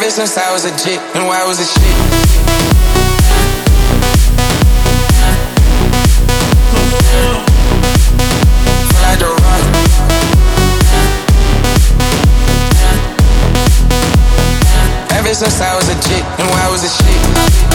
Ever since I was a chick, and why was a shit? Fly the rock. Ever since I was a chick, and why was a shit?